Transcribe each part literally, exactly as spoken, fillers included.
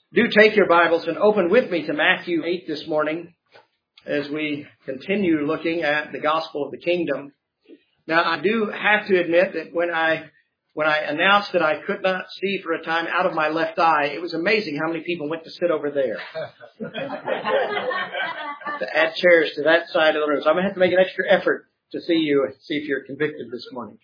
Do take your Bibles and open with me to Matthew eight this morning as we continue looking at the gospel of the kingdom. Now, I do have to admit that when I when I announced that I could not see for a time out of my left eye, it was amazing how many people went to sit over there. To add chairs to that side of the room. So I'm going to have to make an extra effort to see you and see if you're convicted this morning.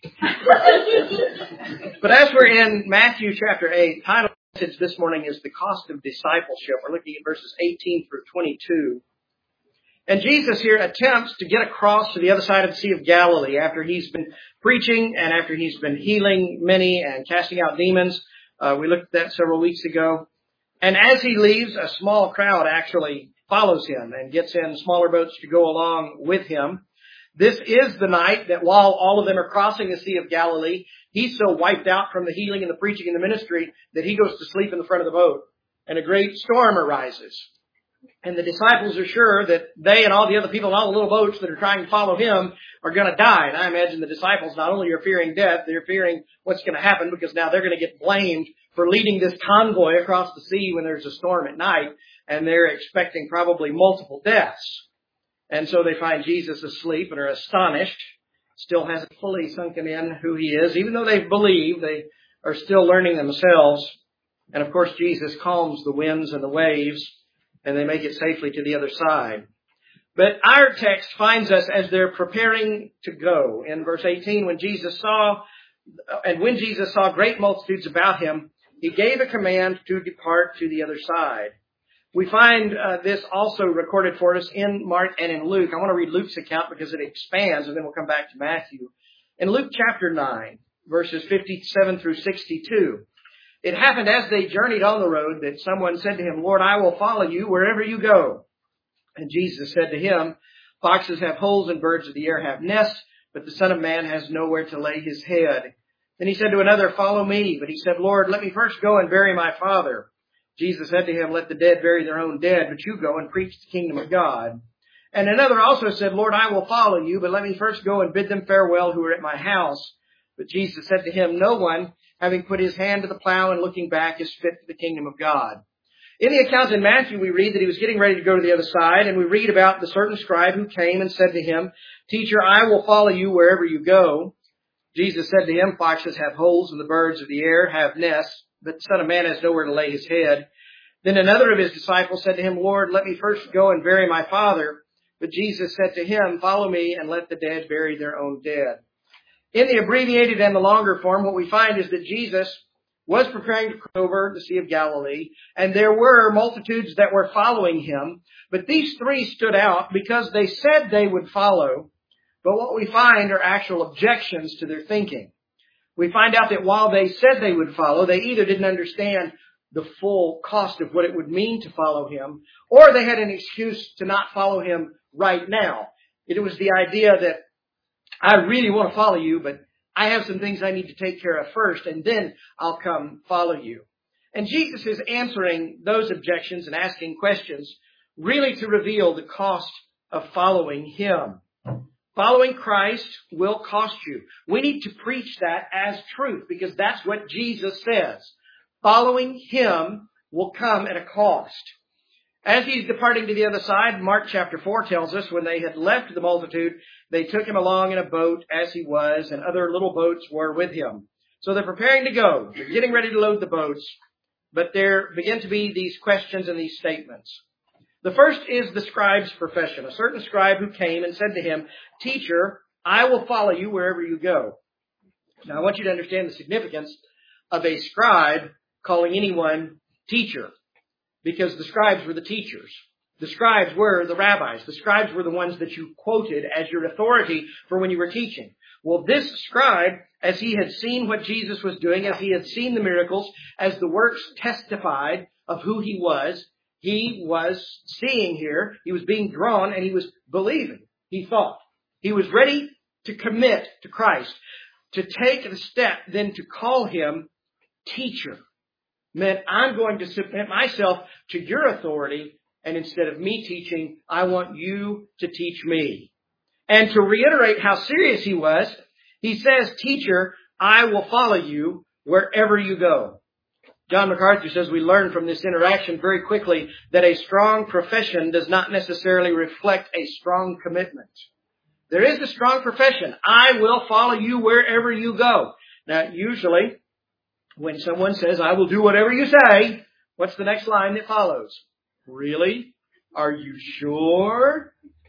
But as we're in Matthew chapter eight, title message this morning is the cost of discipleship. We're looking at verses eighteen through twenty-two. And Jesus here attempts to get across to the other side of the Sea of Galilee after he's been preaching and after he's been healing many and casting out demons. Uh, we looked at that several weeks ago. And as he leaves, a small crowd actually follows him and gets in smaller boats to go along with him. This is the night that while all of them are crossing the Sea of Galilee, he's so wiped out from the healing and the preaching and the ministry that he goes to sleep in the front of the boat. And a great storm arises. And the disciples are sure that they and all the other people in all the little boats that are trying to follow him are going to die. And I imagine the disciples not only are fearing death, they're fearing what's going to happen because now they're going to get blamed for leading this convoy across the sea when there's a storm at night. And they're expecting probably multiple deaths. And so they find Jesus asleep and are astonished. Still hasn't fully sunken in who he is. Even though they believe, they are still learning themselves. And of course, Jesus calms the winds and the waves, and they make it safely to the other side. But our text finds us as they're preparing to go. In verse eighteen, when Jesus saw, and when Jesus saw great multitudes about him, he gave a command to depart to the other side. We find uh, this also recorded for us in Mark and in Luke. I want to read Luke's account because it expands, and then we'll come back to Matthew. In Luke chapter nine, verses fifty-seven through sixty-two, it happened as they journeyed on the road that someone said to him, "Lord, I will follow you wherever you go." And Jesus said to him, "Foxes have holes and birds of the air have nests, but the Son of Man has nowhere to lay his head." Then he said to another, "Follow me." But he said, "Lord, let me first go and bury my father." Jesus said to him, "Let the dead bury their own dead, but you go and preach the kingdom of God." And another also said, "Lord, I will follow you, but let me first go and bid them farewell who are at my house." But Jesus said to him, "No one, having put his hand to the plow and looking back, is fit for the kingdom of God." In the account in Matthew, we read that he was getting ready to go to the other side, and we read about the certain scribe who came and said to him, "Teacher, I will follow you wherever you go." Jesus said to him, "Foxes have holes and the birds of the air have nests, but the Son of Man has nowhere to lay his head." Then another of his disciples said to him, "Lord, let me first go and bury my father." But Jesus said to him, "Follow me and let the dead bury their own dead." In the abbreviated and the longer form, what we find is that Jesus was preparing to cross over the Sea of Galilee, and there were multitudes that were following him. But these three stood out because they said they would follow, but what we find are actual objections to their thinking. We find out that while they said they would follow, they either didn't understand the full cost of what it would mean to follow him, or they had an excuse to not follow him right now. It was the idea that I really want to follow you, but I have some things I need to take care of first, and then I'll come follow you. And Jesus is answering those objections and asking questions really to reveal the cost of following him. Following Christ will cost you. We need to preach that as truth because that's what Jesus says. Following him will come at a cost. As he's departing to the other side, Mark chapter four tells us when they had left the multitude, they took him along in a boat as he was, and other little boats were with him. So they're preparing to go. They're getting ready to load the boats, but there begin to be these questions and these statements. The first is the scribe's profession. A certain scribe who came and said to him, "Teacher, I will follow you wherever you go." Now I want you to understand the significance of a scribe calling anyone teacher, because the scribes were the teachers. The scribes were the rabbis. The scribes were the ones that you quoted as your authority for when you were teaching. Well, this scribe, as he had seen what Jesus was doing, as he had seen the miracles, as the works testified of who he was, he was seeing here, he was being drawn, and he was believing, he thought. He was ready to commit to Christ, to take the step then to call him teacher. Meant I'm going to submit myself to your authority, and instead of me teaching, I want you to teach me. And to reiterate how serious he was, he says, "Teacher, I will follow you wherever you go." John MacArthur says we learn from this interaction very quickly that a strong profession does not necessarily reflect a strong commitment. There is a strong profession. I will follow you wherever you go. Now, usually, when someone says, I will do whatever you say, what's the next line that follows? Really? Are you sure?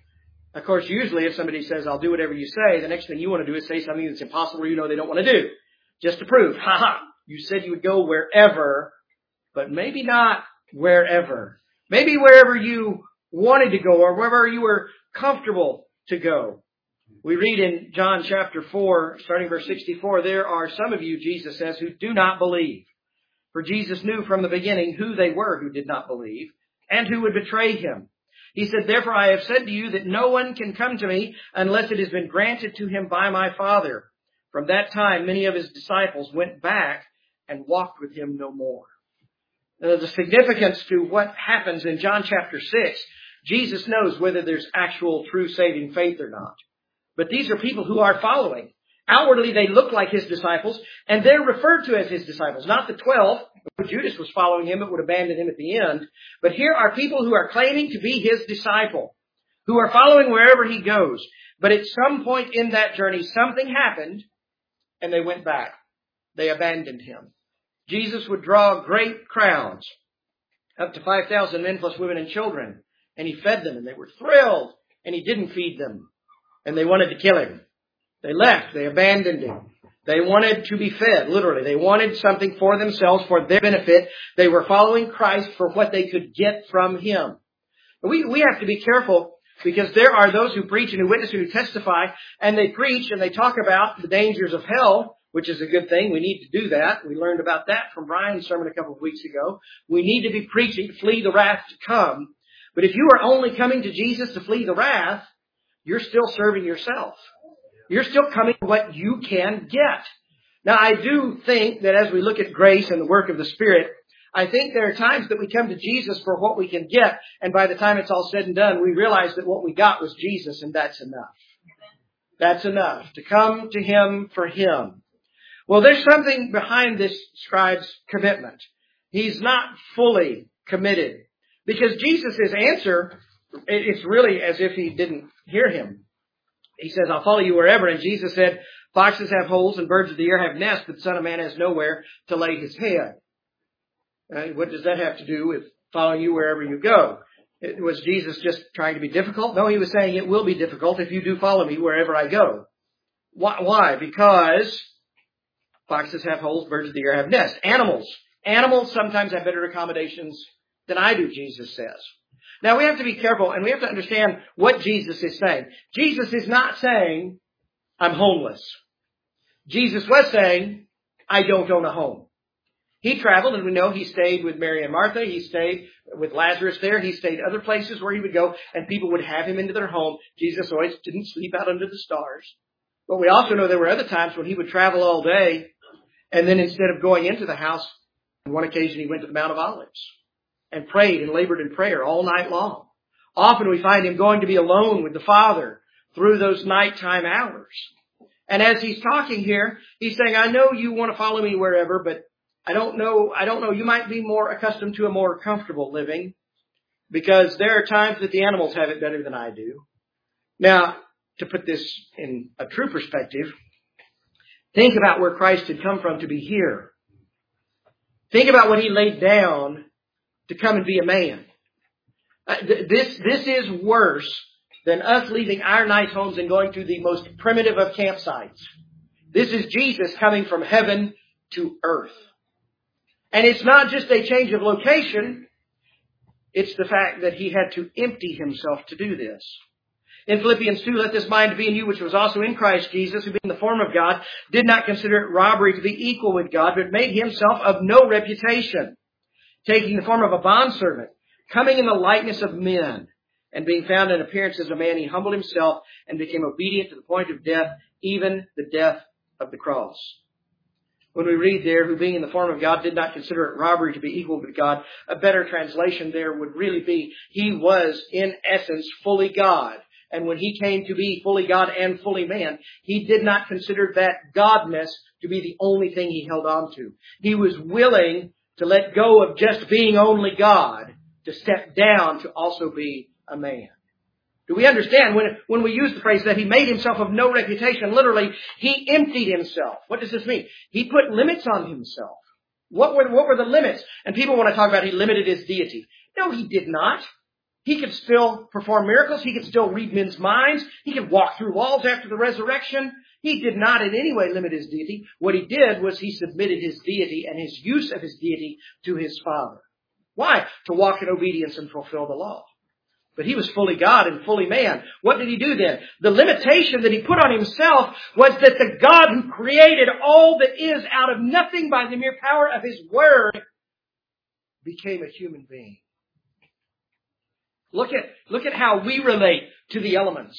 Of course, usually if somebody says, I'll do whatever you say, the next thing you want to do is say something that's impossible you know they don't want to do. Just to prove, ha ha, you said you would go wherever, but maybe not wherever. Maybe wherever you wanted to go or wherever you were comfortable to go. We read in John chapter four, starting verse sixty-four, there are some of you, Jesus says, who do not believe. For Jesus knew from the beginning who they were who did not believe and who would betray him. He said, therefore I have said to you that no one can come to me unless it has been granted to him by my Father. From that time, many of his disciples went back and walked with him no more. Now, there's a significance to what happens in John chapter six. Jesus knows whether there's actual true saving faith or not. But these are people who are following. Outwardly, they look like his disciples, and they're referred to as his disciples. Not the twelve. If Judas was following him, it would abandon him at the end. But here are people who are claiming to be his disciple, who are following wherever he goes. But at some point in that journey, something happened, and they went back. They abandoned him. Jesus would draw great crowds, up to five thousand men plus women and children, and he fed them, and they were thrilled, and he didn't feed them, and they wanted to kill him. They left. They abandoned him. They wanted to be fed, literally. They wanted something for themselves, for their benefit. They were following Christ for what they could get from him. We, we have to be careful because there are those who preach and who witness and who testify, and they preach and they talk about the dangers of hell, which is a good thing. We need to do that. We learned about that from Brian's sermon a couple of weeks ago. We need to be preaching, flee the wrath to come. But if you are only coming to Jesus to flee the wrath, you're still serving yourself. You're still coming to what you can get. Now, I do think that as we look at grace and the work of the Spirit, I think there are times that we come to Jesus for what we can get, and by the time it's all said and done, we realize that what we got was Jesus, and that's enough. That's enough to come to him for him. Well, there's something behind this scribe's commitment. He's not fully committed because Jesus' answer, it's really as if he didn't hear him. He says, I'll follow you wherever. And Jesus said, foxes have holes and birds of the air have nests, but the Son of Man has nowhere to lay his head. Uh, what does that have to do with following you wherever you go? It, was Jesus just trying to be difficult? No, he was saying it will be difficult if you do follow me wherever I go. Why? Why? Because foxes have holes, birds of the air have nests. Animals. Animals sometimes have better accommodations than I do, Jesus says. Now, we have to be careful, and we have to understand what Jesus is saying. Jesus is not saying, I'm homeless. Jesus was saying, I don't own a home. He traveled, and we know he stayed with Mary and Martha. He stayed with Lazarus there. He stayed other places where he would go, and people would have him into their home. Jesus always didn't sleep out under the stars. But we also know there were other times when he would travel all day, and then instead of going into the house, on one occasion he went to the Mount of Olives and prayed and labored in prayer all night long. Often we find him going to be alone with the Father through those nighttime hours. And as he's talking here, he's saying, I know you want to follow me wherever, but I don't know, I don't know, you might be more accustomed to a more comfortable living because there are times that the animals have it better than I do. Now, to put this in a true perspective, think about where Christ had come from to be here. Think about what he laid down to come and be a man. Uh, th- this, this is worse than us leaving our nice homes and going to the most primitive of campsites. This is Jesus coming from heaven to earth. And it's not just a change of location. It's the fact that he had to empty himself to do this. In Philippians two, let this mind be in you, which was also in Christ Jesus, who being in the form of God, did not consider it robbery to be equal with God, but made himself of no reputation, taking the form of a bondservant, coming in the likeness of men, and being found in appearance as a man, he humbled himself and became obedient to the point of death, even the death of the cross. When we read there, who being in the form of God did not consider it robbery to be equal with God, a better translation there would really be, he was in essence fully God. And when he came to be fully God and fully man, he did not consider that godness to be the only thing he held on to. He was willing to let go of just being only God, to step down to also be a man. Do we understand when, when we use the phrase that he made himself of no reputation? Literally, he emptied himself. What does this mean? He put limits on himself. What were, what were the limits? And people want to talk about he limited his deity. No, he did not. He could still perform miracles. He could still read men's minds. He could walk through walls after the resurrection. He did not in any way limit his deity. What he did was he submitted his deity and his use of his deity to his Father. Why? To walk in obedience and fulfill the law. But he was fully God and fully man. What did he do then? The limitation that he put on himself was that the God who created all that is out of nothing by the mere power of his word became a human being. Look at, look at how we relate to the elements.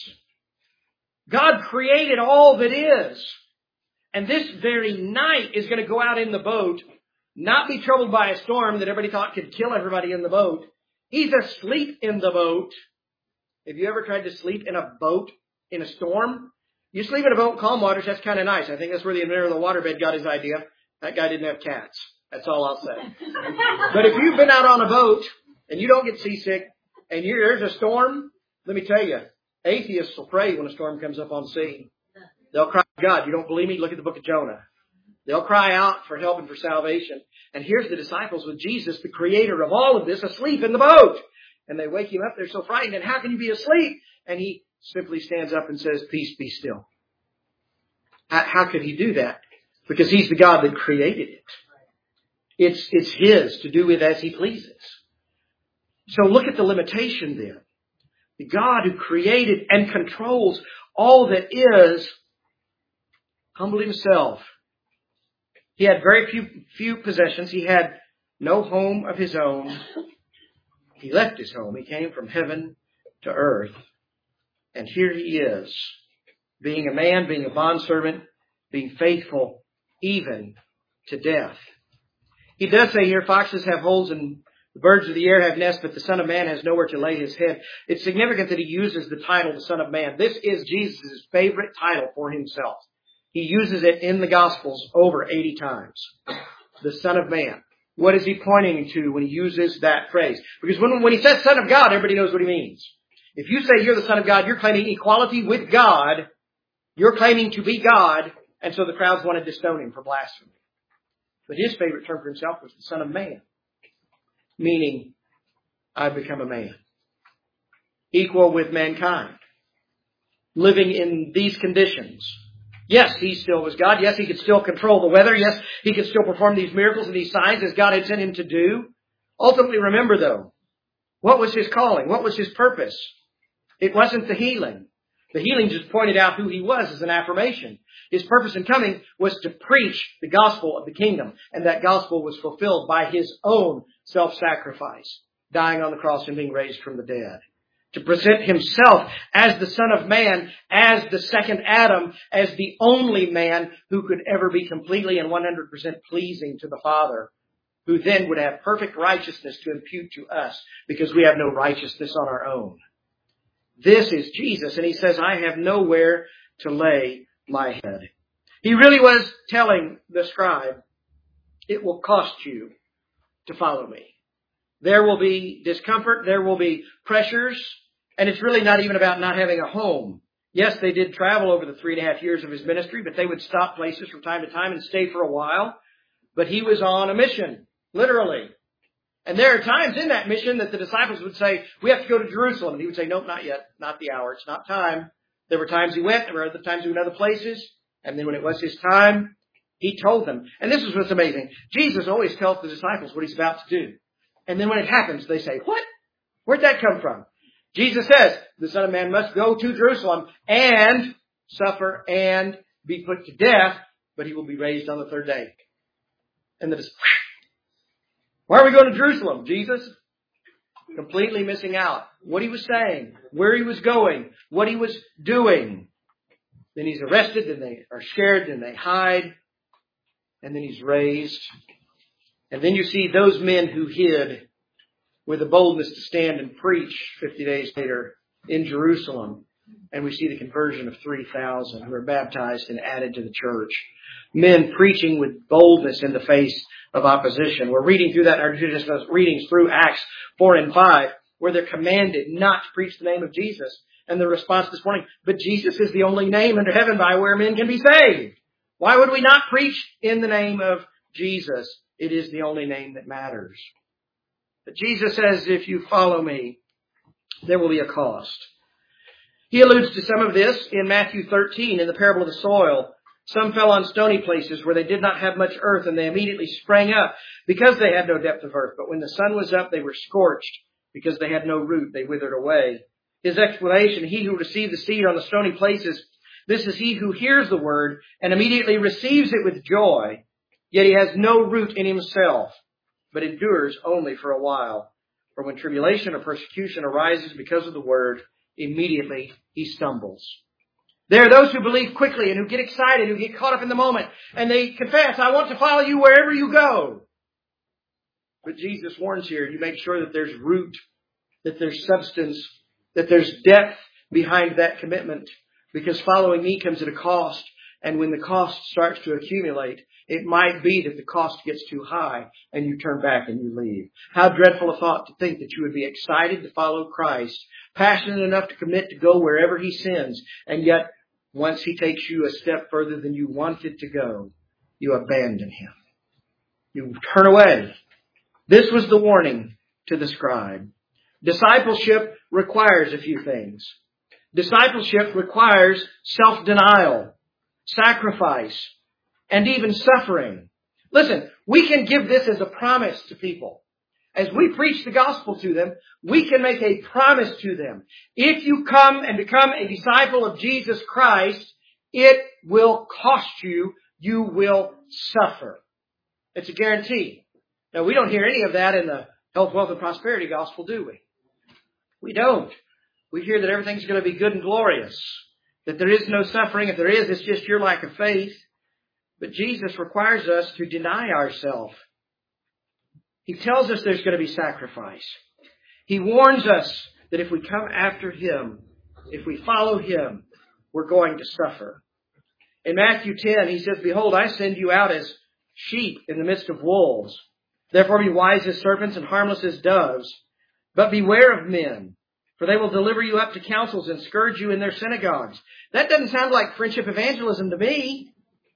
God created all that is. And this very night is going to go out in the boat, not be troubled by a storm that everybody thought could kill everybody in the boat. He's asleep in the boat. Have you ever tried to sleep in a boat in a storm? You sleep in a boat in calm waters, that's kind of nice. I think that's where the inventor of the waterbed got his idea. That guy didn't have cats. That's all I'll say. But if you've been out on a boat and you don't get seasick and you're, there's a storm, let me tell you, atheists will pray when a storm comes up on sea. They'll cry, God, you don't believe me? Look at the book of Jonah. They'll cry out for help and for salvation. And here's the disciples with Jesus, the creator of all of this, asleep in the boat. And they wake him up. They're so frightened. And how can you be asleep? And he simply stands up and says, peace, be still. How, how could he do that? Because he's the God that created it. It's, it's his to do with as he pleases. So look at the limitation then. The God who created and controls all that is humbled himself. He had very few, few possessions. He had no home of his own. He left his home. He came from heaven to earth. And here he is, being a man, being a bondservant, being faithful even to death. He does say here, foxes have holes and the birds of the air have nests, but the Son of Man has nowhere to lay his head. It's significant that he uses the title, the Son of Man. This is Jesus' favorite title for himself. He uses it in the Gospels over eighty times. The Son of Man. What is he pointing to when he uses that phrase? Because when, when he says Son of God, everybody knows what he means. If you say you're the Son of God, you're claiming equality with God. You're claiming to be God. And so the crowds wanted to stone him for blasphemy. But his favorite term for himself was the Son of Man. Meaning, I've become a man. Equal with mankind. Living in these conditions. Yes, he still was God. Yes, he could still control the weather. Yes, he could still perform these miracles and these signs as God had sent him to do. Ultimately, remember though, what was his calling? What was his purpose? It wasn't the healing. The healing just pointed out who he was as an affirmation. His purpose in coming was to preach the gospel of the kingdom. And that gospel was fulfilled by his own self-sacrifice, dying on the cross and being raised from the dead. To present himself as the Son of Man, as the second Adam, as the only man who could ever be completely and one hundred percent pleasing to the Father, who then would have perfect righteousness to impute to us because we have no righteousness on our own. This is Jesus, and he says, I have nowhere to lay my head. He really was telling the scribe, it will cost you to follow me. There will be discomfort. There will be pressures. And it's really not even about not having a home. Yes, they did travel over the three and a half years of his ministry, but they would stop places from time to time and stay for a while. But he was on a mission, literally. And there are times in that mission that the disciples would say, we have to go to Jerusalem. And he would say, nope, not yet. Not the hour. It's not time. There were times he went. There were other times he went other places. And then when it was his time, he told them. And this is what's amazing. Jesus always tells the disciples what he's about to do. And then when it happens, they say, what? Where'd that come from? Jesus says, the Son of Man must go to Jerusalem and suffer and be put to death, but he will be raised on the third day. And the disciples, why are we going to Jerusalem, Jesus? Completely missing out what he was saying, where he was going, what he was doing. Then he's arrested, then they are scared, then they hide, and then he's raised. And then you see those men who hid with the boldness to stand and preach fifty days later in Jerusalem. And we see the conversion of three thousand who are baptized and added to the church. Men preaching with boldness in the face of opposition. We're reading through that in our just readings through Acts four and five, where they're commanded not to preach the name of Jesus. And the response this morning, but Jesus is the only name under heaven by where men can be saved. Why would we not preach in the name of Jesus? It is the only name that matters. But Jesus says, if you follow me, there will be a cost. He alludes to some of this in Matthew thirteen in the parable of the soil. Some fell on stony places where they did not have much earth, and they immediately sprang up because they had no depth of earth. But when the sun was up, they were scorched. Because they had no root, they withered away. His explanation, he who received the seed on the stony places, this is he who hears the word and immediately receives it with joy, yet he has no root in himself, but endures only for a while. For when tribulation or persecution arises because of the word, immediately he stumbles. There are those who believe quickly and who get excited, who get caught up in the moment, and they confess, I want to follow you wherever you go. But Jesus warns here, you make sure that there's root, that there's substance, that there's depth behind that commitment. Because following me comes at a cost. And when the cost starts to accumulate, it might be that the cost gets too high and you turn back and you leave. How dreadful a thought to think that you would be excited to follow Christ, passionate enough to commit to go wherever he sends, and yet once he takes you a step further than you wanted to go, you abandon him. You turn away. This was the warning to the scribe. Discipleship requires a few things. Discipleship requires self-denial, sacrifice, and even suffering. Listen, we can give this as a promise to people. As we preach the gospel to them, we can make a promise to them. If you come and become a disciple of Jesus Christ, it will cost you. You will suffer. It's a guarantee. Now, we don't hear any of that in the health, wealth, and prosperity gospel, do we? We don't. We hear that everything's going to be good and glorious, that there is no suffering. If there is, it's just your lack of faith. But Jesus requires us to deny ourselves. He tells us there's going to be sacrifice. He warns us that if we come after him, if we follow him, we're going to suffer. In Matthew ten, he says, behold, I send you out as sheep in the midst of wolves. Therefore be wise as serpents and harmless as doves. But beware of men, for they will deliver you up to councils and scourge you in their synagogues. That doesn't sound like friendship evangelism to me.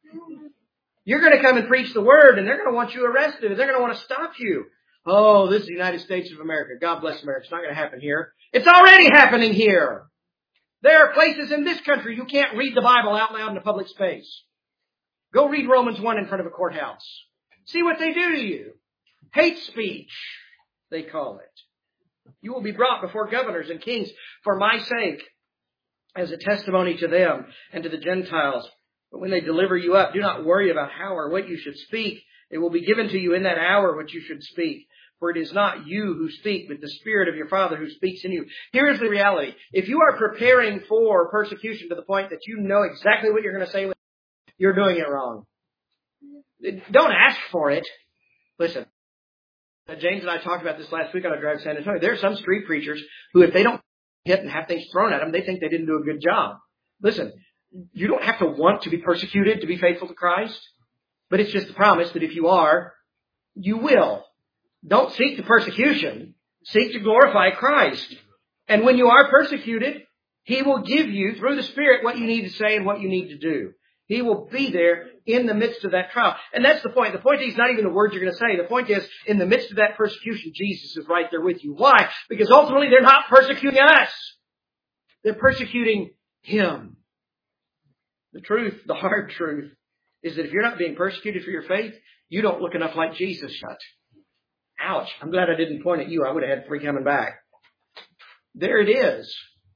You're going to come and preach the word, and they're going to want you arrested, and they're going to want to stop you. Oh, this is the United States of America. God bless America. It's not going to happen here. It's already happening here. There are places in this country you can't read the Bible out loud in a public space. Go read Romans one in front of a courthouse. See what they do to you. Hate speech, they call it. You will be brought before governors and kings for my sake as a testimony to them and to the Gentiles. But when they deliver you up, do not worry about how or what you should speak. It will be given to you in that hour what you should speak. For it is not you who speak, but the Spirit of your Father who speaks in you. Here is the reality. If you are preparing for persecution to the point that you know exactly what you're going to say, you're doing it wrong. Don't ask for it. Listen. James and I talked about this last week on a drive to San Antonio. There are some street preachers who, if they don't hit and have things thrown at them, they think they didn't do a good job. Listen, you don't have to want to be persecuted to be faithful to Christ. But it's just the promise that if you are, you will. Don't seek the persecution. Seek to glorify Christ. And when you are persecuted, he will give you, through the Spirit, what you need to say and what you need to do. He will be there in the midst of that trial. And that's the point. The point is not even the words you're going to say. The point is, in the midst of that persecution, Jesus is right there with you. Why? Because ultimately they're not persecuting us. They're persecuting him. The truth, the hard truth, is that if you're not being persecuted for your faith, you don't look enough like Jesus yet. Ouch. I'm glad I didn't point at you. I would have had three coming back. There it is.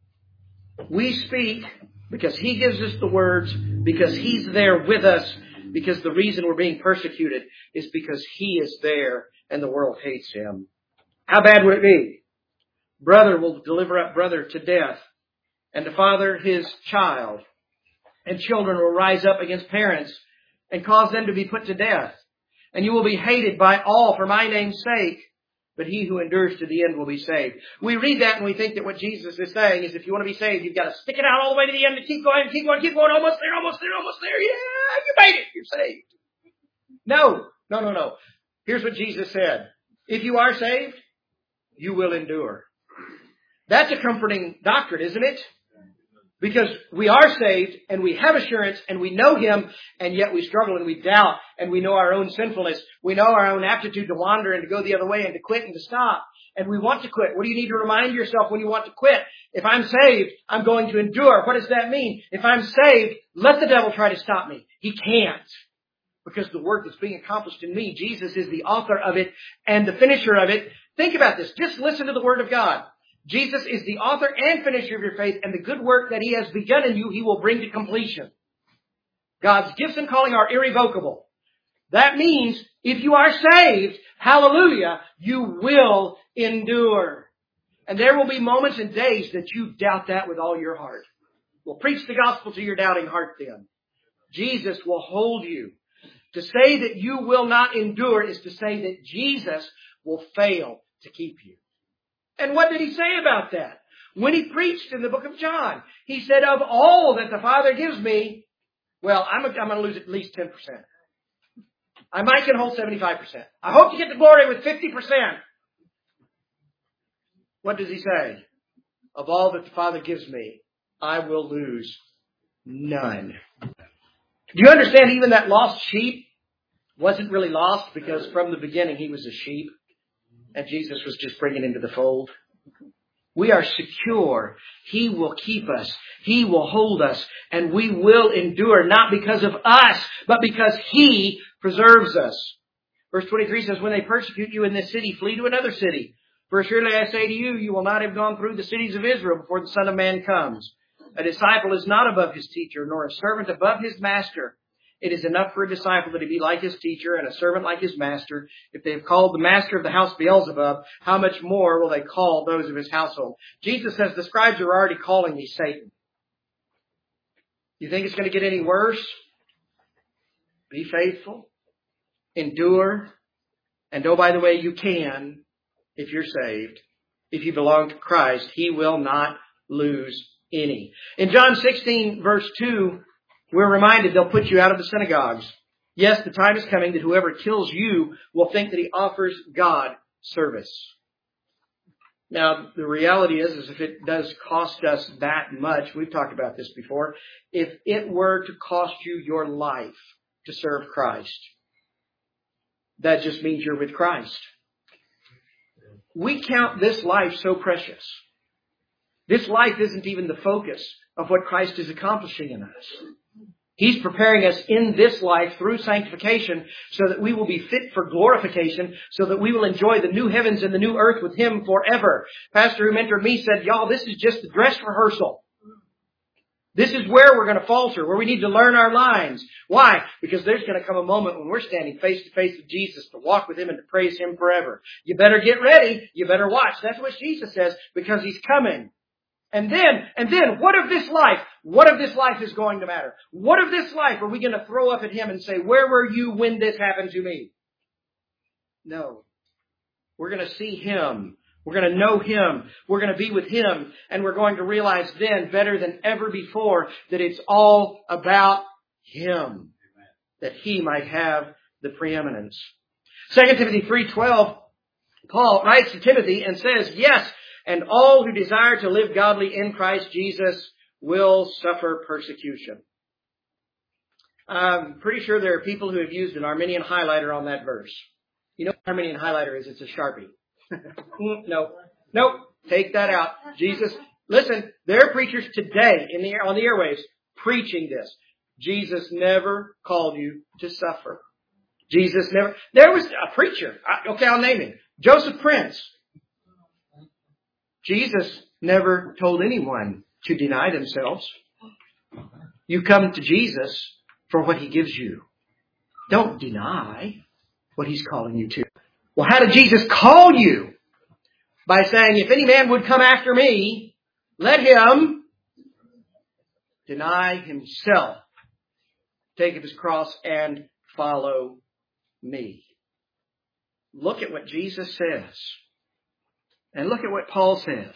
We speak because he gives us the words, because he's there with us, because the reason we're being persecuted is because he is there and the world hates him. How bad would it be? Brother will deliver up brother to death, and to father his child. And children will rise up against parents and cause them to be put to death. And you will be hated by all for my name's sake. But he who endures to the end will be saved. We read that and we think that what Jesus is saying is if you want to be saved, you've got to stick it out all the way to the end and keep going, keep going, keep going. Almost there, almost there, almost there. Yeah, you made it. You're saved. No, no, no, no. Here's what Jesus said. If you are saved, you will endure. That's a comforting doctrine, isn't it? Because we are saved and we have assurance and we know Him, and yet we struggle and we doubt and we know our own sinfulness. We know our own aptitude to wander and to go the other way and to quit and to stop. And we want to quit. What do you need to remind yourself when you want to quit? If I'm saved, I'm going to endure. What does that mean? If I'm saved, let the devil try to stop me. He can't. Because the work that's being accomplished in me, Jesus is the author of it and the finisher of it. Think about this. Just listen to the Word of God. Jesus is the author and finisher of your faith, and the good work that He has begun in you, He will bring to completion. God's gifts and calling are irrevocable. That means if you are saved, hallelujah, you will endure. And there will be moments and days that you doubt that with all your heart. Well, preach the gospel to your doubting heart then. Jesus will hold you. To say that you will not endure is to say that Jesus will fail to keep you. And what did He say about that? When He preached in the book of John, He said, of all that the Father gives me, well, I'm, I'm going to lose at least ten percent. I might can hold seventy-five percent. I hope to get the glory with fifty percent. What does He say? Of all that the Father gives me, I will lose none. Do you understand even that lost sheep wasn't really lost because from the beginning He was a sheep and Jesus was just bringing into the fold? We are secure. He will keep us. He will hold us. And we will endure, not because of us, but because He preserves us. Verse twenty-three says, when they persecute you in this city, flee to another city. For surely I say to you, you will not have gone through the cities of Israel before the Son of Man comes. A disciple is not above his teacher, nor a servant above his master. It is enough for a disciple that he be like his teacher and a servant like his master. If they have called the master of the house Beelzebub, how much more will they call those of his household? Jesus says the scribes are already calling me Satan. You think it's going to get any worse? Be faithful. Endure. And oh, by the way, you can, if you're saved. If you belong to Christ, He will not lose any. In John sixteen, verse two, we're reminded they'll put you out of the synagogues. Yes, the time is coming that whoever kills you will think that he offers God service. Now, the reality is, is if it does cost us that much, we've talked about this before, if it were to cost you your life to serve Christ, that just means you're with Christ. We count this life so precious. This life isn't even the focus of what Christ is accomplishing in us. He's preparing us in this life through sanctification so that we will be fit for glorification, so that we will enjoy the new heavens and the new earth with Him forever. Pastor who mentored me said, y'all, this is just the dress rehearsal. This is where we're going to falter, where we need to learn our lines. Why? Because there's going to come a moment when we're standing face to face with Jesus to walk with Him and to praise Him forever. You better get ready. You better watch. That's what Jesus says, because He's coming. And then, and then, what of this life? What of this life is going to matter? What of this life are we going to throw up at Him and say, where were you when this happened to me? No. We're going to see Him. We're going to know Him. We're going to be with Him. And we're going to realize then, better than ever before, that it's all about Him. That He might have the preeminence. Second Timothy three twelve, Paul writes to Timothy and says, yes, and all who desire to live godly in Christ Jesus will suffer persecution. I'm pretty sure there are people who have used an Arminian highlighter on that verse. You know what an Arminian highlighter is? It's a Sharpie. no, no, take that out. Jesus, listen, there are preachers today in the on the airwaves preaching this. Jesus never called you to suffer. Jesus never. There was a preacher. Okay, I'll name him. Joseph Prince. Jesus never told anyone to deny themselves. You come to Jesus for what He gives you. Don't deny what He's calling you to. Well, how did Jesus call you? By saying, if any man would come after me, let him deny himself, take up his cross, and follow me. Look at what Jesus says. And look at what Paul says.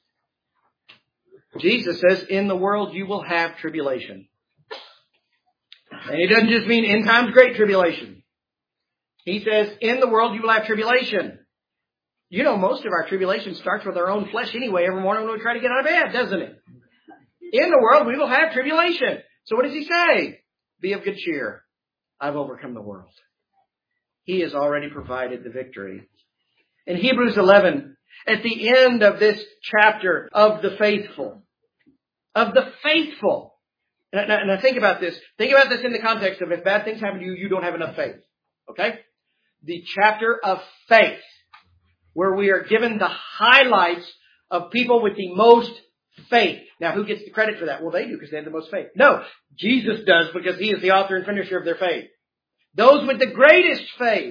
Jesus says, in the world you will have tribulation. And it doesn't just mean end times great tribulation. He says, in the world you will have tribulation. You know, most of our tribulation starts with our own flesh anyway, every morning when we try to get out of bed, doesn't it? In the world we will have tribulation. So what does he say? Be of good cheer. I've overcome the world. He has already provided the victory. In Hebrews eleven, at the end of this chapter of the faithful, of the faithful, and now, now think about this. Think about this in the context of if bad things happen to you, you don't have enough faith. Okay? The chapter of faith, where we are given the highlights of people with the most faith. Now, who gets the credit for that? Well, they do because they have the most faith. No, Jesus does because He is the author and finisher of their faith. Those with the greatest faith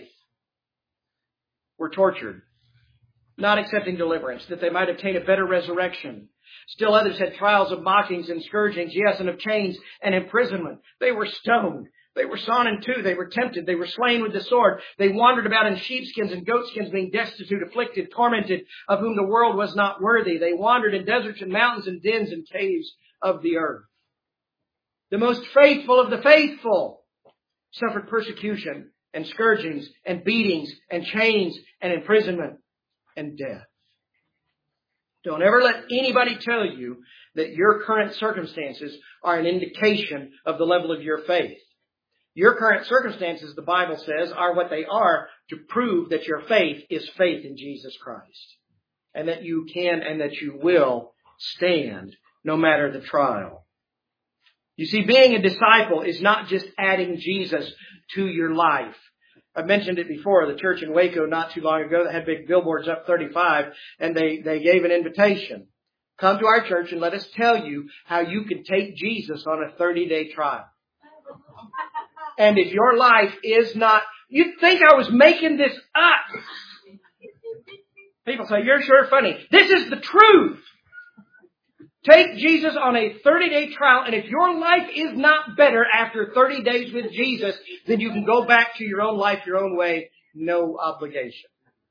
were tortured, not accepting deliverance, that they might obtain a better resurrection. Still others had trials of mockings and scourgings, yes, and of chains and imprisonment. They were stoned. They were sawn in two. They were tempted. They were slain with the sword. They wandered about in sheepskins and goatskins, being destitute, afflicted, tormented, of whom the world was not worthy. They wandered in deserts and mountains and dens and caves of the earth. The most faithful of the faithful suffered persecution and scourgings and beatings and chains and imprisonment and death. Don't ever let anybody tell you that your current circumstances are an indication of the level of your faith. Your current circumstances, the Bible says, are what they are to prove that your faith is faith in Jesus Christ. And that you can and that you will stand no matter the trial. You see, being a disciple is not just adding Jesus to your life. I mentioned it before, the church in Waco not too long ago that had big billboards up thirty-five, and they, they gave an invitation. Come to our church and let us tell you how you can take Jesus on a thirty-day trial. And if your life is not, you'd think I was making this up. People say, you're sure funny. This is the truth. Take Jesus on a thirty-day trial, and if your life is not better after thirty days with Jesus, then you can go back to your own life, your own way, no obligation.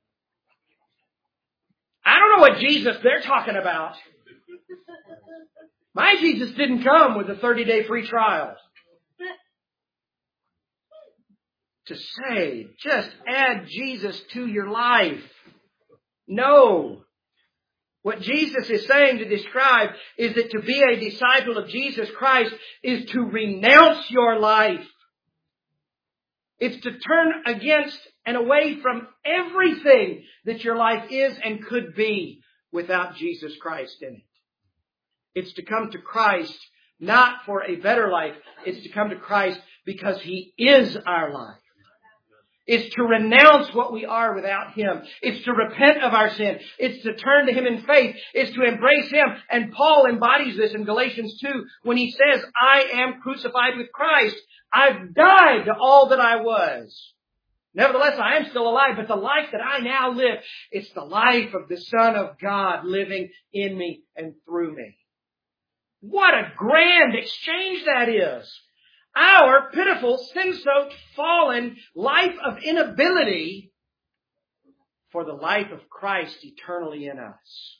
I don't know what Jesus they're talking about. My Jesus didn't come with a thirty-day free trial. To say, just add Jesus to your life. No. What Jesus is saying to describe is that to be a disciple of Jesus Christ is to renounce your life. It's to turn against and away from everything that your life is and could be without Jesus Christ in it. It's to come to Christ not for a better life. It's to come to Christ because He is our life. It's to renounce what we are without Him. It's to repent of our sin. It's to turn to Him in faith. It's to embrace Him. And Paul embodies this in Galatians two when he says, I am crucified with Christ. I've died to all that I was. Nevertheless, I am still alive, but the life that I now live, it's the life of the Son of God living in me and through me. What a grand exchange that is. Our pitiful, sin-soaked, fallen life of inability for the life of Christ eternally in us.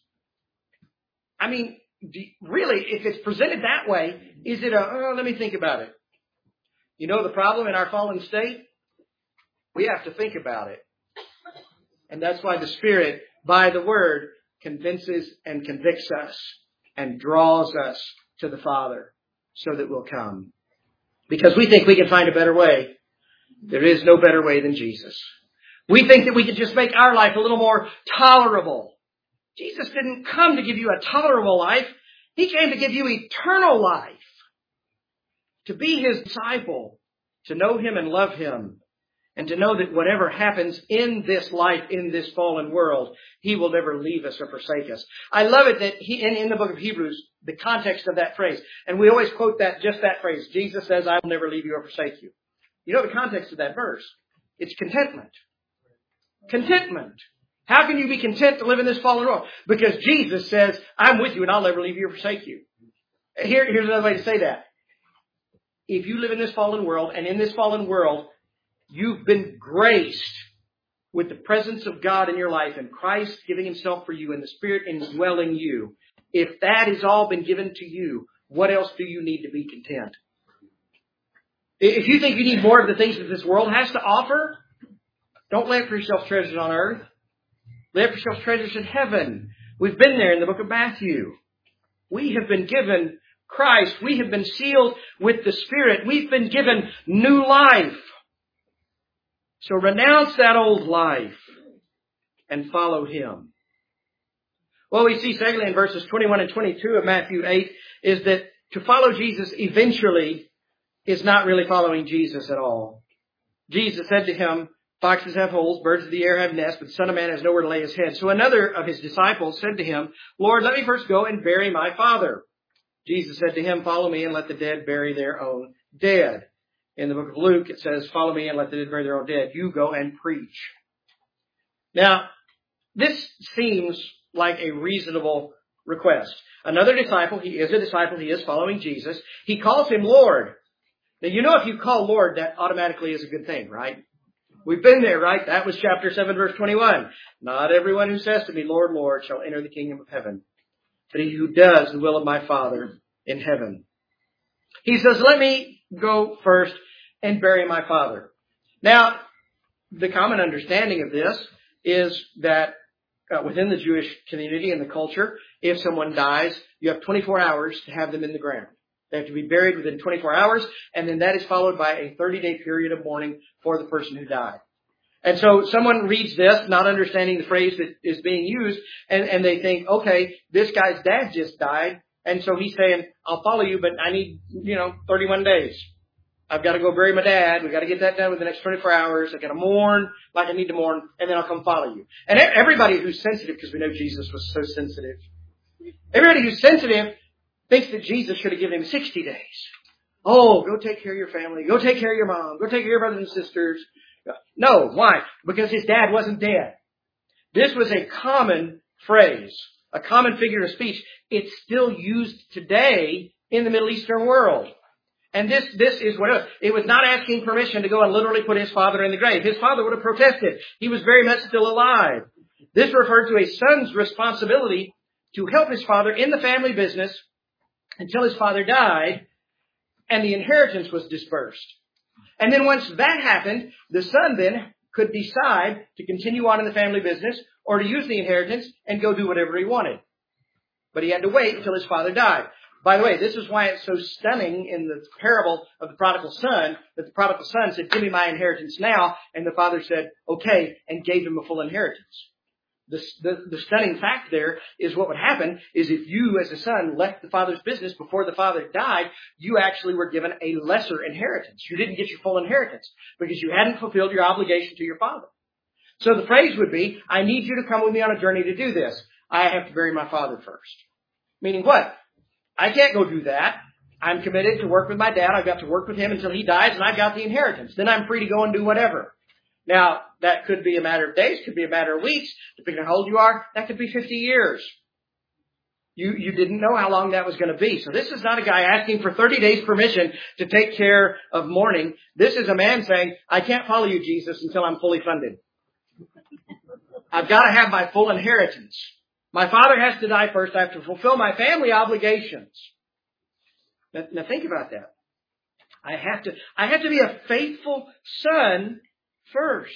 I mean, really, if it's presented that way, is it a, oh, let me think about it. You know the problem in our fallen state? We have to think about it. And that's why the Spirit, by the Word, convinces and convicts us and draws us to the Father so that we'll come. Because we think we can find a better way. There is no better way than Jesus. We think that we can just make our life a little more tolerable. Jesus didn't come to give you a tolerable life. He came to give you eternal life. To be His disciple. To know Him and love Him. And to know that whatever happens in this life, in this fallen world, He will never leave us or forsake us. I love it that he, in, in the book of Hebrews, the context of that phrase, and we always quote that, just that phrase, Jesus says, I will never leave you or forsake you. You know the context of that verse? It's contentment. Contentment. How can you be content to live in this fallen world? Because Jesus says, I'm with you and I'll never leave you or forsake you. Here, here's another way to say that. If you live in this fallen world, and in this fallen world, you've been graced with the presence of God in your life and Christ giving Himself for you and the Spirit indwelling you. If that has all been given to you, what else do you need to be content? If you think you need more of the things that this world has to offer, Don't lay up for yourself treasures on earth. Lay up for yourself treasures in heaven. We've been there in the book of Matthew. We have been given Christ. We have been sealed with the Spirit. We've been given new life. So renounce that old life and follow Him. What we see secondly in verses twenty-one and twenty-two of Matthew eight is that to follow Jesus eventually is not really following Jesus at all. Jesus said to him, foxes have holes, birds of the air have nests, but the Son of Man has nowhere to lay His head. So another of His disciples said to Him, Lord, let me first go and bury my father. Jesus said to him, follow me and let the dead bury their own dead. In the book of Luke, it says, follow me and let the dead bury their own dead. You go and preach. Now, this seems like a reasonable request. Another disciple, he is a disciple, he is following Jesus. He calls Him Lord. Now, you know if you call Lord, that automatically is a good thing, right? We've been there, right? That was chapter seven, verse twenty-one. Not everyone who says to me, Lord, Lord, shall enter the kingdom of heaven, but he who does the will of my Father in heaven. He says, let me go first and bury my father. Now, the common understanding of this is that uh, within the Jewish community and the culture, if someone dies, you have twenty-four hours to have them in the ground. They have to be buried within twenty-four hours, and then that is followed by a thirty-day period of mourning for the person who died. And so someone reads this, not understanding the phrase that is being used, and, and they think, okay, this guy's dad just died, and so he's saying, I'll follow you, but I need, you know, thirty-one days. I've got to go bury my dad. We've got to get that done within the next twenty-four hours. I've got to mourn like I need to mourn, and then I'll come follow you. And everybody who's sensitive, because we know Jesus was so sensitive, everybody who's sensitive thinks that Jesus should have given him sixty days. Oh, go take care of your family. Go take care of your mom. Go take care of your brothers and sisters. No, why? Because his dad wasn't dead. This was a common phrase, a common figure of speech. It's still used today in the Middle Eastern world. And this, this is what it was. It was not asking permission to go and literally put his father in the grave. His father would have protested. He was very much still alive. This referred to a son's responsibility to help his father in the family business until his father died and the inheritance was dispersed. And then once that happened, the son then could decide to continue on in the family business or to use the inheritance and go do whatever he wanted. But he had to wait until his father died. By the way, this is why it's so stunning in the parable of the prodigal son that the prodigal son said, give me my inheritance now. And the father said, okay, and gave him a full inheritance. The, the, the stunning fact there is what would happen is if you as a son left the father's business before the father died, you actually were given a lesser inheritance. You didn't get your full inheritance because you hadn't fulfilled your obligation to your father. So the phrase would be, I need you to come with me on a journey to do this. I have to bury my father first. Meaning what? I can't go do that. I'm committed to work with my dad. I've got to work with him until he dies, and I've got the inheritance. Then I'm free to go and do whatever. Now, that could be a matter of days, could be a matter of weeks, depending on how old you are. That could be fifty years. You, you didn't know how long that was going to be. So this is not a guy asking for thirty days permission to take care of mourning. This is a man saying, I can't follow you, Jesus, until I'm fully funded. I've got to have my full inheritance. My father has to die first. I have to fulfill my family obligations. Now, now think about that. I have to, I have to be a faithful son first.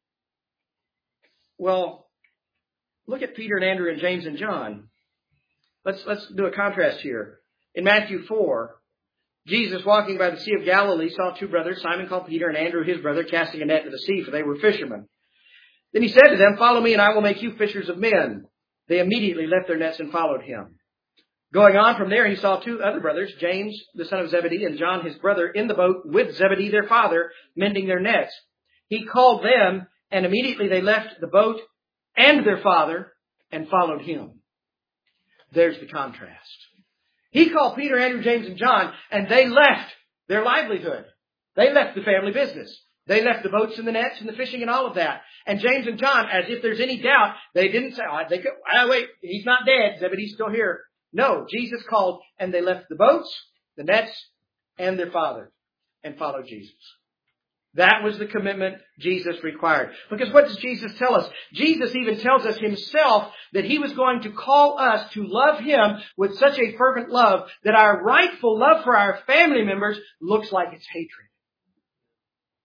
Well, look at Peter and Andrew and James and John. Let's, let's do a contrast here. In Matthew four, Jesus walking by the Sea of Galilee saw two brothers, Simon called Peter and Andrew his brother, casting a net into the sea, for they were fishermen. Then he said to them, follow me and I will make you fishers of men. They immediately left their nets and followed him. Going on from there, he saw two other brothers, James, the son of Zebedee, and John, his brother, in the boat with Zebedee, their father, mending their nets. He called them, and immediately they left the boat and their father and followed him. There's the contrast. He called Peter, Andrew, James, and John, and they left their livelihood. They left the family business. They left the boats and the nets and the fishing and all of that. And James and John, as if there's any doubt, they didn't say, oh, they could, oh wait, he's not dead. Zebedee's still here. No, Jesus called and they left the boats, the nets, and their father and followed Jesus. That was the commitment Jesus required. Because what does Jesus tell us? Jesus even tells us himself that he was going to call us to love him with such a fervent love that our rightful love for our family members looks like it's hatred.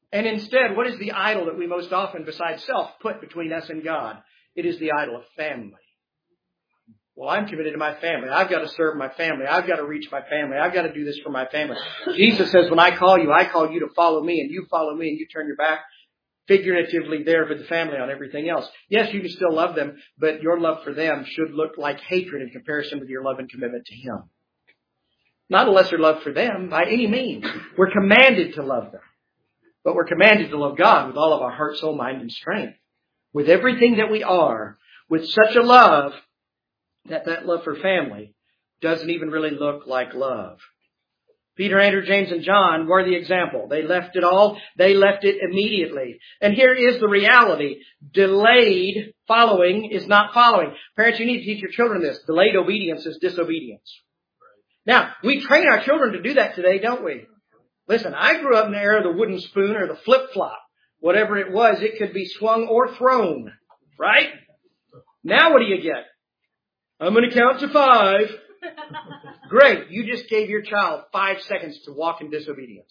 And instead, what is the idol that we most often, besides self, put between us and God? It is the idol of family. Well, I'm committed to my family. I've got to serve my family. I've got to reach my family. I've got to do this for my family. Jesus says, when I call you, I call you to follow me, and you follow me, and you turn your back figuratively there with the family on everything else. Yes, you can still love them, but your love for them should look like hatred in comparison with your love and commitment to Him. Not a lesser love for them by any means. We're commanded to love them. But we're commanded to love God with all of our heart, soul, mind, and strength. With everything that we are. With such a love that that love for family doesn't even really look like love. Peter, Andrew, James, and John were the example. They left it all. They left it immediately. And here is the reality. Delayed following is not following. Parents, you need to teach your children this. Delayed obedience is disobedience. Now, we train our children to do that today, don't we? Listen, I grew up in the era of the wooden spoon or the flip-flop. Whatever it was, it could be swung or thrown. Right? Now what do you get? I'm going to count to five. Great. You just gave your child five seconds to walk in disobedience.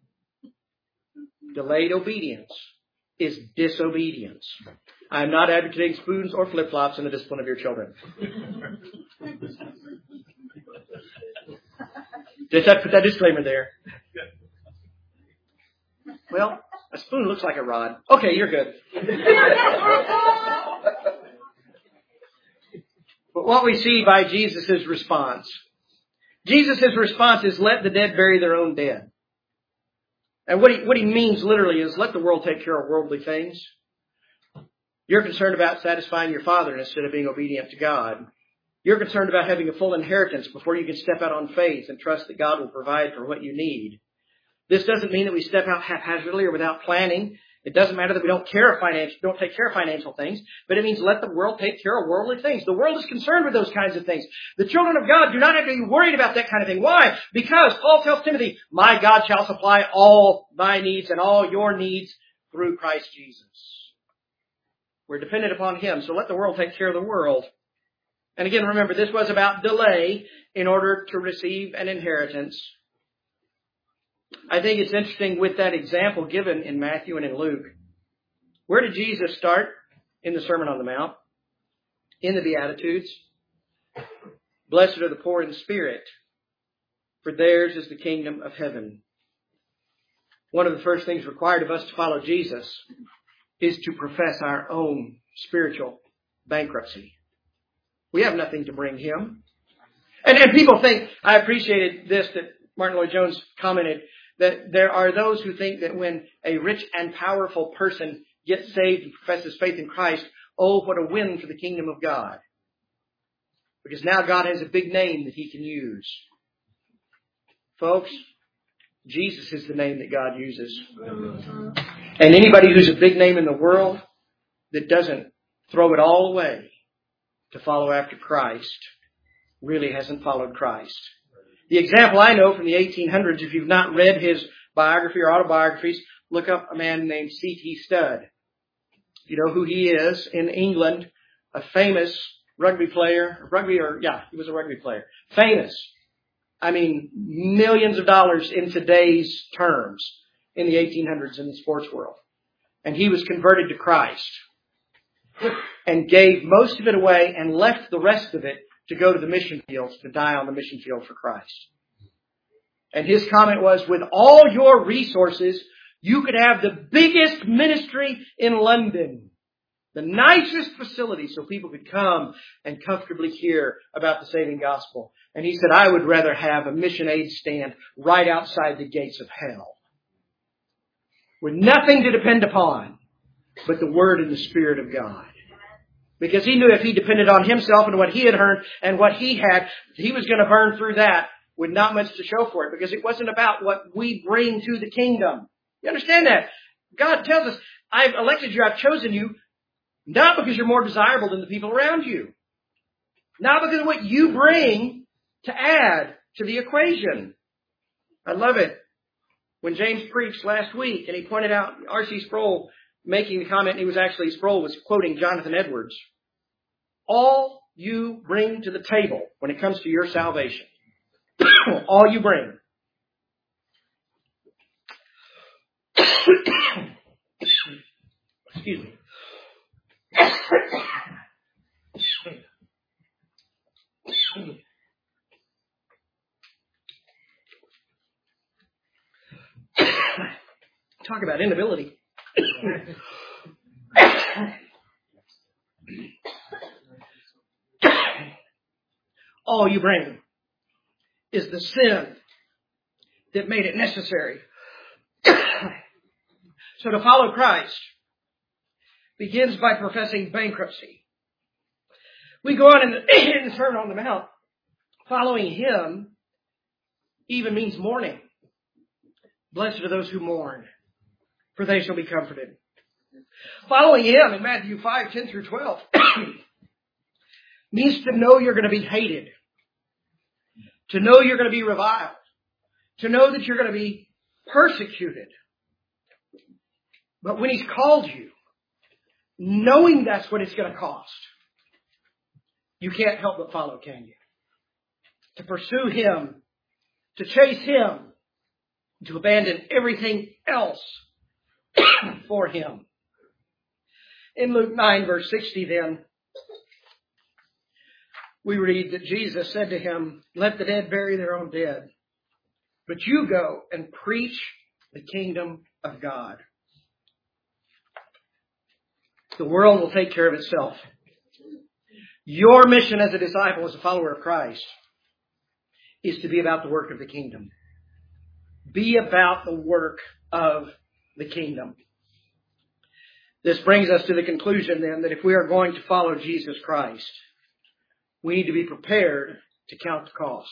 Delayed obedience is disobedience. I'm not advocating spoons or flip-flops in the discipline of your children. Just have to put that disclaimer there. Well, a spoon looks like a rod. Okay, you're good. But what we see by Jesus' response. Jesus' response is let the dead bury their own dead. And what he, what he means literally is let the world take care of worldly things. You're concerned about satisfying your Father instead of being obedient to God. You're concerned about having a full inheritance before you can step out on faith and trust that God will provide for what you need. This doesn't mean that we step out haphazardly or without planning. It doesn't matter that we don't care of financial, don't take care of financial things, but it means let the world take care of worldly things. The world is concerned with those kinds of things. The children of God do not have to be worried about that kind of thing. Why? Because Paul tells Timothy, my God shall supply all thy needs and all your needs through Christ Jesus. We're dependent upon Him, so let the world take care of the world. And again, remember, this was about delay in order to receive an inheritance. I think it's interesting with that example given in Matthew and in Luke. Where did Jesus start? In the Sermon on the Mount. In the Beatitudes. Blessed are the poor in spirit, for theirs is the kingdom of heaven. One of the first things required of us to follow Jesus is to profess our own spiritual bankruptcy. We have nothing to bring Him. And, and people think, I appreciated this that Martin Lloyd-Jones commented, that there are those who think that when a rich and powerful person gets saved and professes faith in Christ, oh, what a win for the kingdom of God. Because now God has a big name that He can use. Folks, Jesus is the name that God uses. And anybody who's a big name in the world that doesn't throw it all away to follow after Christ really hasn't followed Christ. The example I know from the eighteen hundreds, if you've not read his biography or autobiographies, look up a man named C T Studd. You know who he is in England, a famous rugby player, rugby or, yeah, he was a rugby player. Famous. I mean, millions of dollars in today's terms in the eighteen hundreds in the sports world. And he was converted to Christ and gave most of it away and left the rest of it to go to the mission fields, to die on the mission field for Christ. And his comment was, with all your resources, you could have the biggest ministry in London. The nicest facility so people could come and comfortably hear about the saving gospel. And he said, I would rather have a mission aid stand right outside the gates of hell. With nothing to depend upon but the Word and the Spirit of God. Because he knew if he depended on himself and what he had earned and what he had, he was going to burn through that with not much to show for it. Because it wasn't about what we bring to the kingdom. You understand that? God tells us, I've elected you, I've chosen you, not because you're more desirable than the people around you. Not because of what you bring to add to the equation. I love it. When James preached last week and he pointed out R C Sproul making the comment, he was actually, Sproul was quoting Jonathan Edwards. All you bring to the table when it comes to your salvation, all you bring Excuse me. Talk about inability. All you bring is the sin that made it necessary. So to follow Christ begins by professing bankruptcy. We go on in the, in the Sermon on the Mount. Following Him even means mourning. Blessed are those who mourn, for they shall be comforted. Following Him in Matthew five, ten through twelve means to know you're going to be hated. To know you're going to be reviled. To know that you're going to be persecuted. But when He's called you, knowing that's what it's going to cost, you can't help but follow, can you? To pursue Him, to chase Him, to abandon everything else for Him. In Luke nine, verse sixty then, we read that Jesus said to him, "Let the dead bury their own dead, but you go and preach the kingdom of God." The world will take care of itself. Your mission as a disciple, as a follower of Christ, is to be about the work of the kingdom. Be about the work of the kingdom. This brings us to the conclusion then that if we are going to follow Jesus Christ, we need to be prepared to count the cost.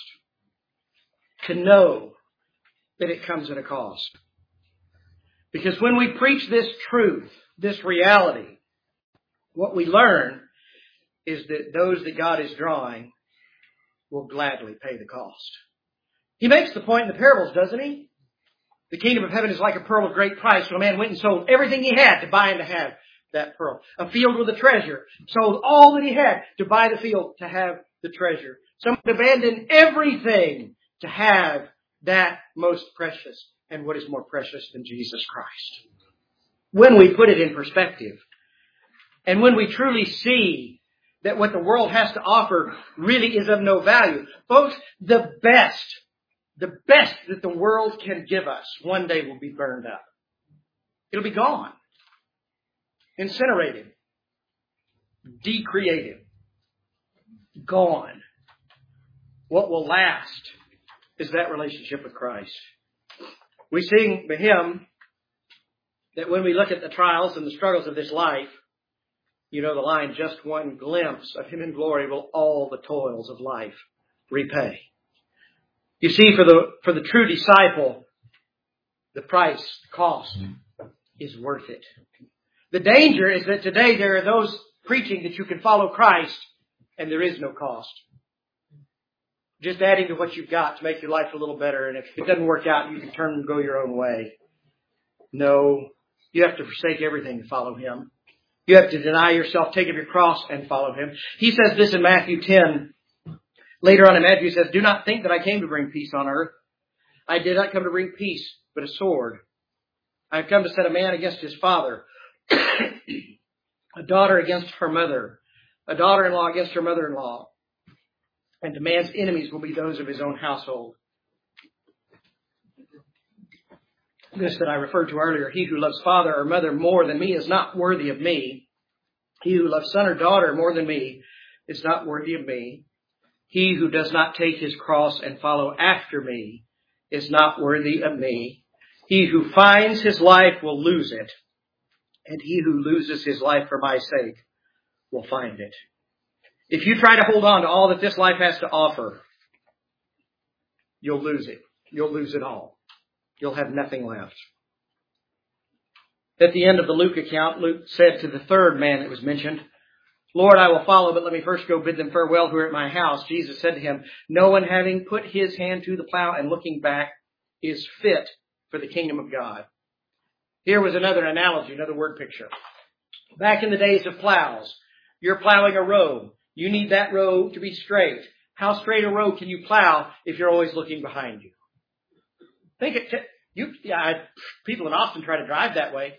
To know that it comes at a cost. Because when we preach this truth, this reality, what we learn is that those that God is drawing will gladly pay the cost. He makes the point in the parables, doesn't he? The kingdom of heaven is like a pearl of great price. So a man went and sold everything he had to buy and to have that pearl. A field with a treasure. Sold all that he had to buy the field, to have the treasure. Someone abandoned everything to have that most precious. And what is more precious than Jesus Christ? When we put it in perspective, and when we truly see that what the world has to offer really is of no value. Folks, the best, the best that the world can give us one day will be burned up. It'll be gone. Incinerated. Decreated. Gone. What will last is that relationship with Christ. We sing the hymn that when we look at the trials and the struggles of this life, you know the line, just one glimpse of Him in glory will all the toils of life repay. You see, for the for the true disciple, the price, the cost is worth it. The danger is that today there are those preaching that you can follow Christ and there is no cost. Just adding to what you've got to make your life a little better. And if it doesn't work out, you can turn and go your own way. No, you have to forsake everything to follow Him. You have to deny yourself, take up your cross, and follow Him. He says this in Matthew ten. Later on in Matthew, He says, "Do not think that I came to bring peace on earth. I did not come to bring peace, but a sword. I have come to set a man against his father, a daughter against her mother, a daughter-in-law against her mother-in-law. And a man's enemies will be those of his own household." This that I referred to earlier, "He who loves father or mother more than me is not worthy of me. He who loves son or daughter more than me is not worthy of me. He who does not take his cross and follow after me is not worthy of me. He who finds his life will lose it, and he who loses his life for my sake will find it." If you try to hold on to all that this life has to offer, you'll lose it. You'll lose it all. You'll have nothing left. At the end of the Luke account, Luke said to the third man that was mentioned, "Lord, I will follow, but let me first go bid them farewell who are at my house." Jesus said to him, "No one having put his hand to the plow and looking back is fit for the kingdom of God." Here was another analogy, another word picture. Back in the days of plows, you're plowing a row. You need that row to be straight. How straight a row can you plow if you're always looking behind you? Think it, You, yeah, I, people in Austin try to drive that way.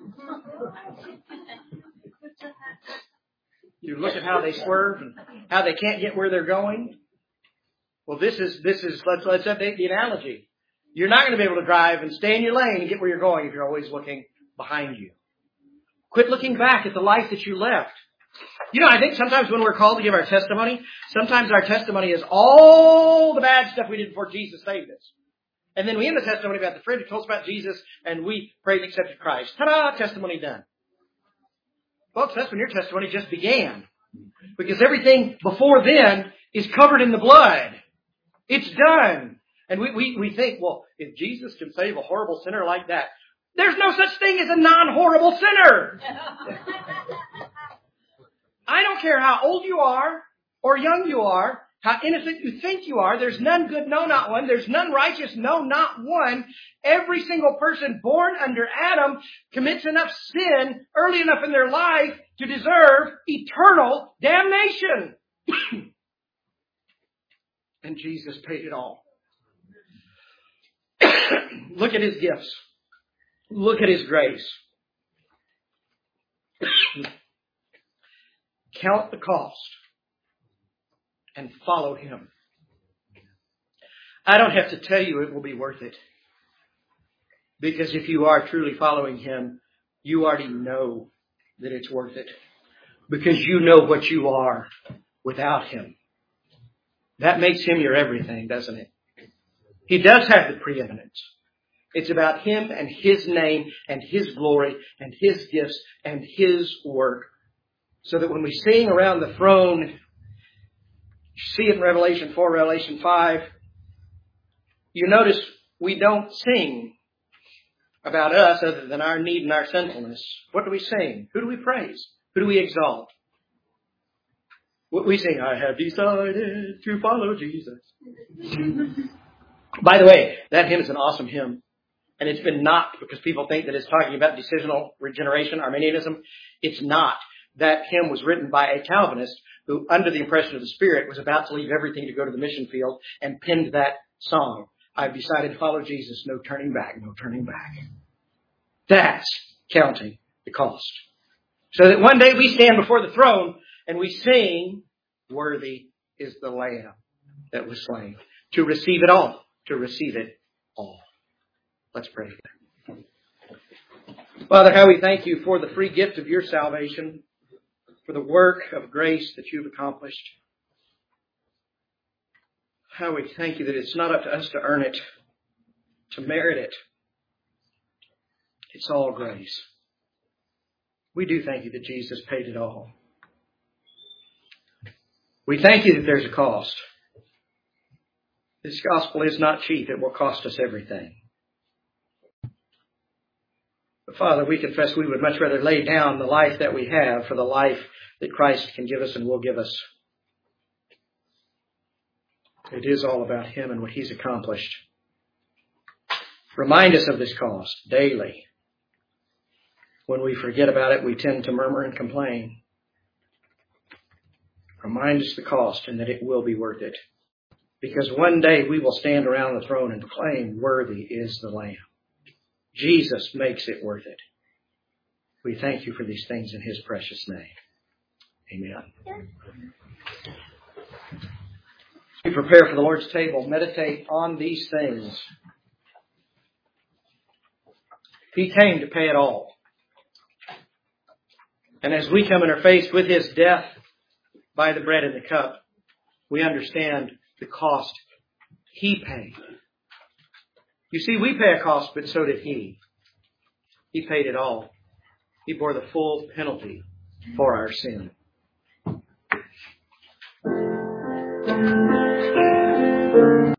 You look at how they swerve and how they can't get where they're going. Well, this is, this is, let's, let's update the analogy. You're not going to be able to drive and stay in your lane and get where you're going if you're always looking behind you. Quit looking back at the life that you left. You know, I think sometimes when we're called to give our testimony, sometimes our testimony is all the bad stuff we did before Jesus saved us. And then we end the testimony about the friend who told us about Jesus and we prayed and accepted Christ. Ta-da! Testimony done. Folks, that's when your testimony just began. Because everything before then is covered in the blood. It's done. And we, we, we think, well, if Jesus can save a horrible sinner like that, there's no such thing as a non-horrible sinner. I don't care how old you are or young you are, how innocent you think you are. There's none good, no, not one. There's none righteous, no, not one. Every single person born under Adam commits enough sin early enough in their life to deserve eternal damnation. And Jesus paid it all. Look at His gifts. Look at His grace. Count the cost and follow Him. I don't have to tell you it will be worth it. Because if you are truly following Him, you already know that it's worth it. Because you know what you are without Him. That makes Him your everything, doesn't it? He does have the preeminence. It's about Him and His name and His glory and His gifts and His work. So that when we sing around the throne, you see it in Revelation four, Revelation five, you notice we don't sing about us other than our need and our sinfulness. What do we sing? Who do we praise? Who do we exalt? We sing, I have decided to follow Jesus. By the way, that hymn is an awesome hymn. And it's been knocked because people think that it's talking about decisional regeneration, Arminianism. It's not. That hymn was written by a Calvinist who, under the impression of the Spirit, was about to leave everything to go to the mission field and penned that song. I've decided to follow Jesus. No turning back. No turning back. That's counting the cost. So that one day we stand before the throne and we sing, worthy is the Lamb that was slain. To receive it all. To receive it all. Let's pray. Father, how we thank you for the free gift of your salvation, for the work of grace that you've accomplished. How we thank you that it's not up to us to earn it, to merit it. It's all grace. We do thank you that Jesus paid it all. We thank you that there's a cost. This gospel is not cheap. It will cost us everything. But Father, we confess we would much rather lay down the life that we have for the life that Christ can give us and will give us. It is all about Him and what He's accomplished. Remind us of this cost daily. When we forget about it, we tend to murmur and complain. Remind us the cost and that it will be worth it. Because one day we will stand around the throne and proclaim, worthy is the Lamb. Jesus makes it worth it. We thank you for these things in His precious name. Amen. As we prepare for the Lord's table, meditate on these things. He came to pay it all. And as we come and are faced with His death by the bread and the cup, we understand the cost He paid. You see, we pay a cost, but so did He. He paid it all. He bore the full penalty for our sin.